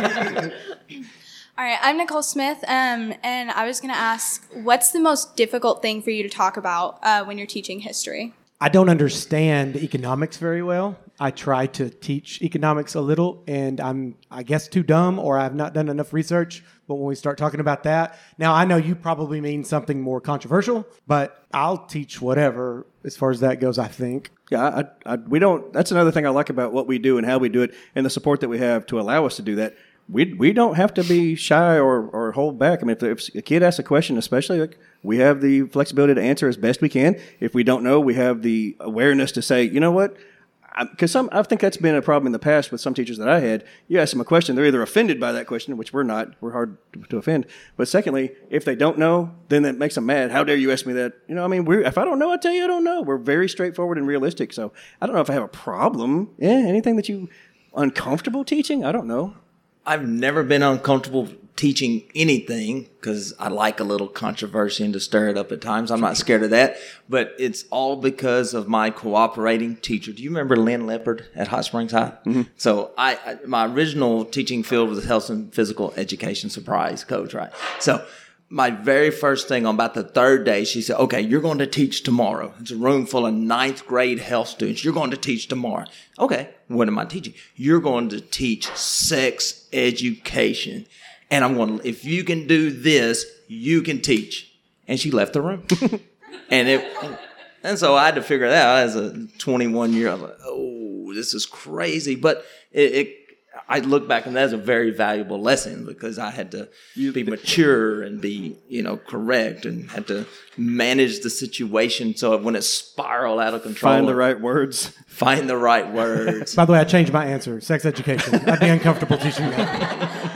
All right, I'm Nicole Smith, and I was going to ask, what's the most difficult thing for you to talk about when you're teaching history? I don't understand economics very well. I try to teach economics a little, and I'm, I guess, too dumb, or I've not done enough research. But when we start talking about that, now I know you probably mean something more controversial, but I'll teach whatever as far as that goes, I think. Yeah, we don't. That's another thing I like about what we do and how we do it, and the support that we have to allow us to do that. We don't have to be shy or hold back. I mean, if a kid asks a question, especially, like, we have the flexibility to answer as best we can. If we don't know, we have the awareness to say, you know what? Because I think that's been a problem in the past with some teachers that I had. You ask them a question, they're either offended by that question, which we're not. We're hard to offend. But secondly, if they don't know, then that makes them mad. How dare you ask me that? If I don't know, I tell you I don't know. We're very straightforward and realistic. So I don't know if I have a problem. Yeah, anything that you uncomfortable teaching? I don't know. I've never been uncomfortable teaching anything because I like a little controversy and to stir it up at times. I'm not scared of that, but it's all because of my cooperating teacher. Do you remember Lynn Leopard at Hot Springs High? Mm-hmm. So my original teaching field was health and physical education, surprise coach, right? So my very first thing on about the third day, she said, okay, you're going to teach tomorrow. It's a room full of 9th grade health students. You're going to teach tomorrow. Okay, what am I teaching? You're going to teach sex education. And I'm going, if you can do this, you can teach. And she left the room. and so I had to figure that out as a 21-year-old. I was like, oh, this is crazy. But I look back and that's a very valuable lesson because I had to be mature and be, correct and had to manage the situation so when it spiraled out of control. Find the right words. Find the right words. By the way, I changed my answer. Sex education. I'd be uncomfortable teaching that.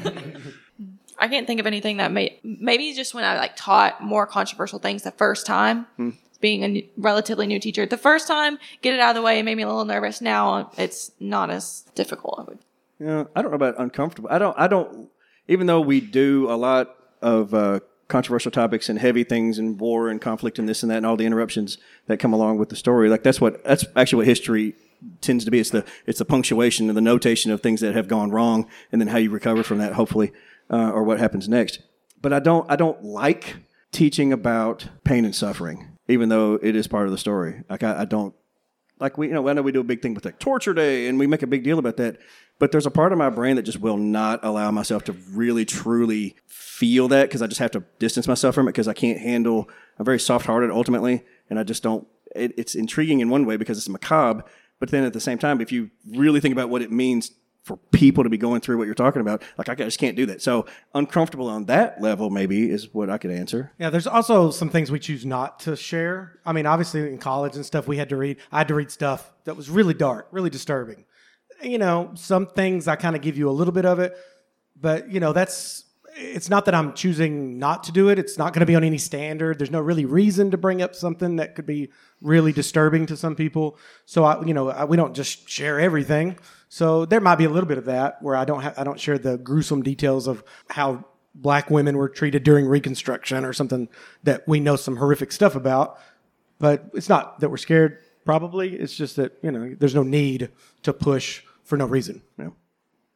I can't think of anything that maybe just when I taught more controversial things the first time. Being a relatively new teacher, the first time, get it out of the way, it made me a little nervous. Now it's not as difficult. I don't know about uncomfortable. I don't. Even though we do a lot of controversial topics and heavy things and war and conflict and this and that and all the interruptions that come along with the story, that's actually what history tends to be. It's the punctuation and the notation of things that have gone wrong, and then how you recover from that, hopefully, or what happens next. But I don't like teaching about pain and suffering, even though it is part of the story. I don't. I know we do a big thing with Torture Day, and we make a big deal about that. But there's a part of my brain that just will not allow myself to really, truly feel that because I just have to distance myself from it because I can't handle. I'm very soft-hearted ultimately, and I just don't. It's intriguing in one way because it's macabre, but then at the same time, if you really think about what it means for people to be going through what you're talking about, I just can't do that. So uncomfortable on that level maybe is what I could answer. Yeah, there's also some things we choose not to share. I mean, obviously in college and stuff, I had to read stuff that was really dark, really disturbing. Some things I kind of give you a little bit of it, but it's not that I'm choosing not to do it. It's not going to be on any standard. There's no really reason to bring up something that could be really disturbing to some people. So we don't just share everything. So there might be a little bit of that where I don't share the gruesome details of how black women were treated during Reconstruction or something that we know some horrific stuff about. But it's not that we're scared. Probably it's just that there's no need to push for no reason. Yeah.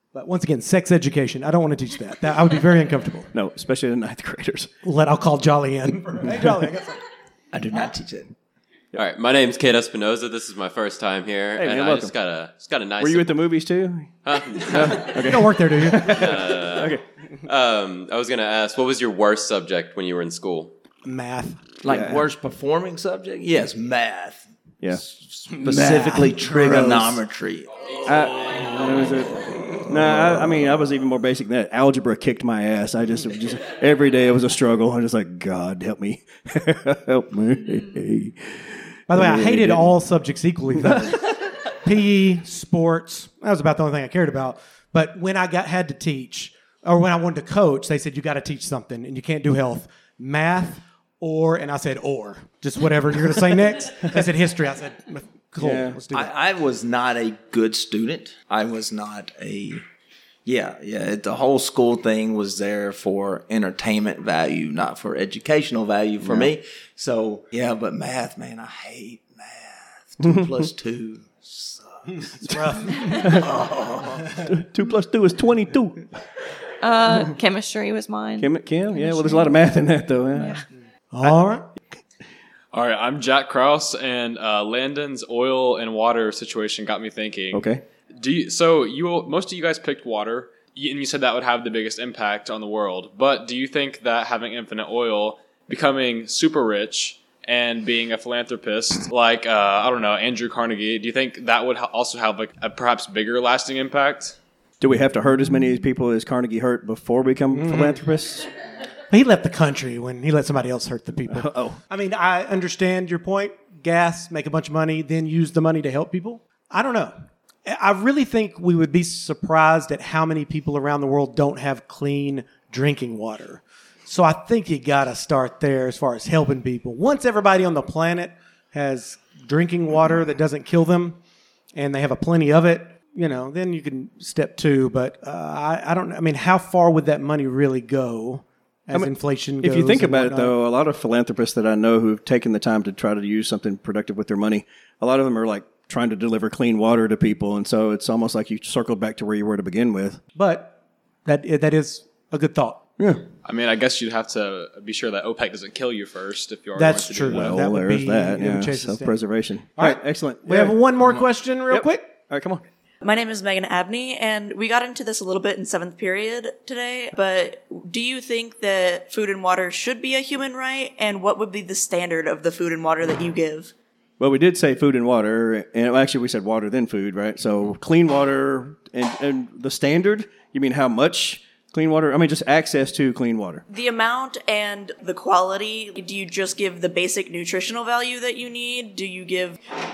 But once again, sex education. I don't want to teach that. I would be very uncomfortable. No, especially the ninth graders. I'll call Jolly in. Hey, Jolly, I got something. I do not teach it. All right, my name's Kate Espinoza. This is my first time here, Hey, and man, I welcome. just got a nice. Were you at the movies too? Huh? You don't work there, do you? Okay. I was gonna ask, what was your worst subject when you were in school? Math. Like worst performing subject? Yes, math. Yeah. Specifically trigonometry. I mean, I was even more basic than that. Algebra kicked my ass. I just every day it was a struggle. I was like, God, help me. Help me. By the way, I hated all subjects equally, though. PE, sports, that was about the only thing I cared about. But when I had to teach, or when I wanted to coach, they said, you got to teach something, and you can't do health. Math, and I said, just whatever you're going to say next. They said history. I said, cool, let's do that. I was not a good student. I was not the whole school thing was there for entertainment value, not for educational value for me. So, but math, man, I hate math. 2 plus 2 sucks. It's rough. 2 plus 2 is 22. Chemistry was mine. Chem? Yeah, well, there's a lot of math in that, though. Yeah. All right. All right, I'm Jack Krause, and Landon's oil and water situation got me thinking. Okay. Most of you guys picked water, and you said that would have the biggest impact on the world. But do you think that having infinite oil, becoming super rich, and being a philanthropist like Andrew Carnegie, do you think that would also have like a perhaps bigger lasting impact? Do we have to hurt as many people as Carnegie hurt before we become philanthropists? He left the country when he let somebody else hurt the people. Oh. I mean, I understand your point. Gas, make a bunch of money, then use the money to help people. I don't know. I really think we would be surprised at how many people around the world don't have clean drinking water. So I think you got to start there as far as helping people. Once everybody on the planet has drinking water that doesn't kill them and they have a plenty of it, then you can step 2. But I don't know. I mean, how far would that money really go? Inflation goes. If you think about it, though, a lot of philanthropists that I know who've taken the time to try to use something productive with their money, a lot of them are like trying to deliver clean water to people. And so it's almost like you circled back to where you were to begin with. But that is a good thought. Yeah. I mean, I guess you'd have to be sure that OPEC doesn't kill you first if you already That's want to true. do that. Well, would there's be that. Yeah. chase the Self-preservation. All right. Excellent. We have one more question real quick. All right, come on. My name is Megan Abney, and we got into this a little bit in 7th period today, but do you think that food and water should be a human right, and what would be the standard of the food and water that you give? Well, we did say food and water, and actually we said water then food, right? So clean water and the standard, you mean how much clean water? I mean, just access to clean water. The amount and the quality, do you just give the basic nutritional value that you need? Do you give,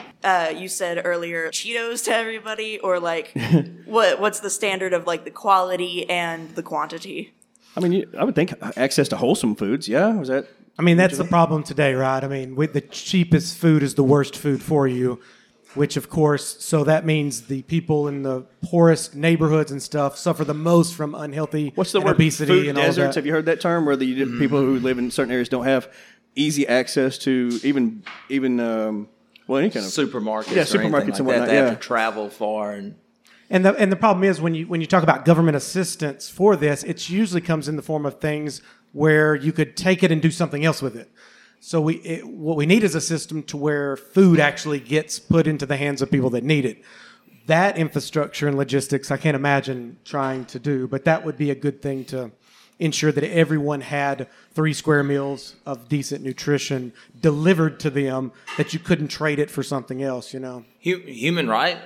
you said earlier, Cheetos to everybody? Or like, what's the standard of like the quality and the quantity? I mean, I would think access to wholesome foods, yeah? Was that? I mean, that's the problem today, right? I mean, with the cheapest food is the worst food for you, which of course, so that means the people in the poorest neighborhoods and stuff suffer the most from unhealthy What's the word? obesity Food and all deserts? that. Have you heard that term? Where the people who live in certain areas don't have easy access to even any kind of supermarkets. Yeah, or supermarkets like and that. whatnot. They Yeah. have to travel far And the problem is when you talk about government assistance for this, it usually comes in the form of things where you could take it and do something else with it. So what we need is a system to where food actually gets put into the hands of people that need it. That infrastructure and logistics, I can't imagine trying to do, but that would be a good thing to ensure that everyone had 3 square meals of decent nutrition delivered to them, that you couldn't trade it for something else, Human right?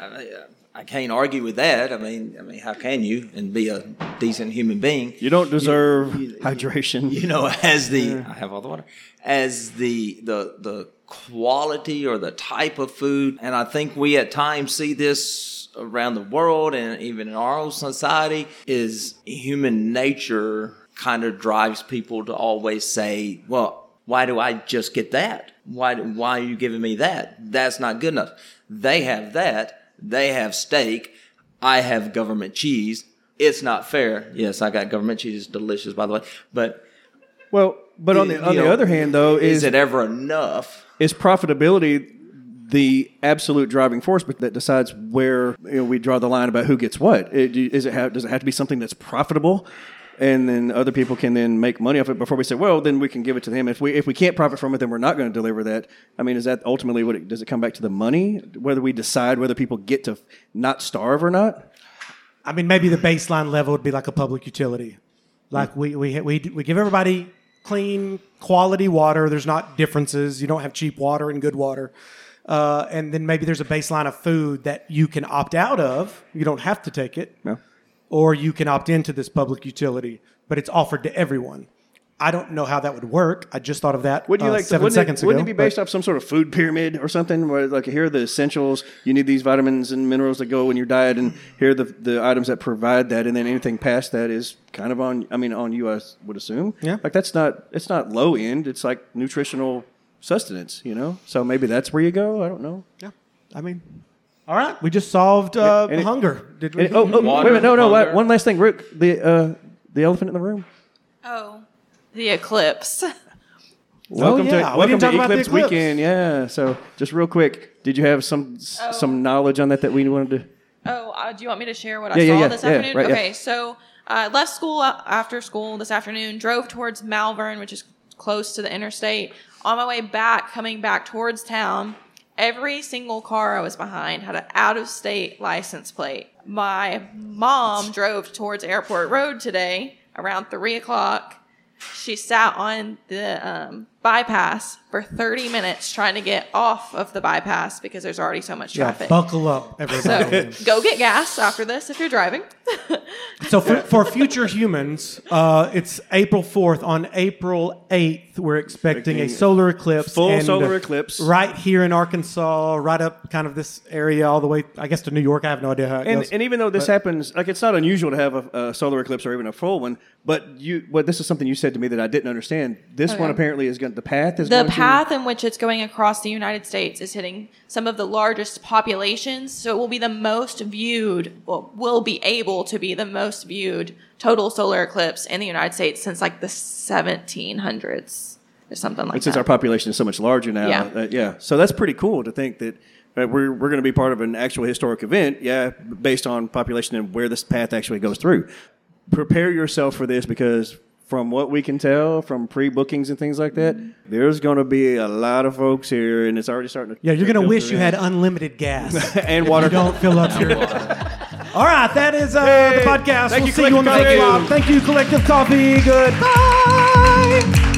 I can't argue with that. I mean, how can you and be a decent human being? You don't deserve hydration. I have all the water. As the quality or the type of food, and I think we at times see this around the world and even in our own society, is human nature kind of drives people to always say, well, why do I just get that? Why are you giving me that? That's not good enough. They have that. They have steak. I have government cheese. It's not fair. Yes, I got government cheese. It's delicious, by the way. But on the other hand, though, is it ever enough? Is profitability the absolute driving force that decides where we draw the line about who gets what. Does it have to be something that's profitable? And then other people can then make money off it before we say, well, then we can give it to them. If we can't profit from it, then we're not going to deliver that. I mean, is that ultimately does it come back to the money? Whether we decide whether people get to not starve or not? I mean, maybe the baseline level would be like a public utility. Like we give everybody clean, quality water. There's not differences. You don't have cheap water and good water. And then maybe there's a baseline of food that you can opt out of. You don't have to take it. No. Or you can opt into this public utility, but it's offered to everyone. I don't know how that would work. I just thought of that 7 seconds ago. Wouldn't it be based off some sort of food pyramid or something? Where like here are the essentials. You need these vitamins and minerals that go in your diet, and here are the items that provide that, and then anything past that is kind of on you, I would assume. Yeah. Like it's not low end. It's like nutritional sustenance, So maybe that's where you go. I don't know. Yeah. I mean... All right, we just solved hunger. Did we? Wait a minute, no. One last thing, Rook. The elephant in the room. Oh, the eclipse. Welcome to the Eclipse Weekend. Yeah. So, just real quick, did you have some knowledge on that we wanted to? Oh, do you want me to share what I saw this afternoon? Right, okay, so left school after school this afternoon. Drove towards Malvern, which is close to the interstate. On my way back, coming back towards town. Every single car I was behind had an out-of-state license plate. My mom drove towards Airport Road today around 3 o'clock. She sat on the bypass for 30 minutes trying to get off of the bypass because there's already so much traffic. Buckle up, everybody. So go get gas after this if you're driving. So for future humans, it's April 4th. On April 8th, we're expecting a solar eclipse. Full solar eclipse. Right here in Arkansas, right up kind of this area all the way, I guess, to New York. I have no idea how it goes. And even though this happens, like it's not unusual to have a solar eclipse or even a full one, but this is something you said to me that I didn't understand. This one apparently is going to, the path in which it's going across the United States is hitting some of the largest populations, so it will be the most viewed, will be able to be the most viewed total solar eclipse in the United States since like the 1700s or something like that. Since our population is so much larger now, so that's pretty cool to think that we're going to be part of an actual historic event, based on population and where this path actually goes through. Prepare yourself for this because from what we can tell from pre-bookings and things like that, there's going to be a lot of folks here, and it's already starting to... Yeah, you're going to wish you had unlimited gas. And water. You don't fill up your... All right, that is the podcast. Thank we'll you, see you on the flip-flop. Thank you, Collective Coffee. Goodbye.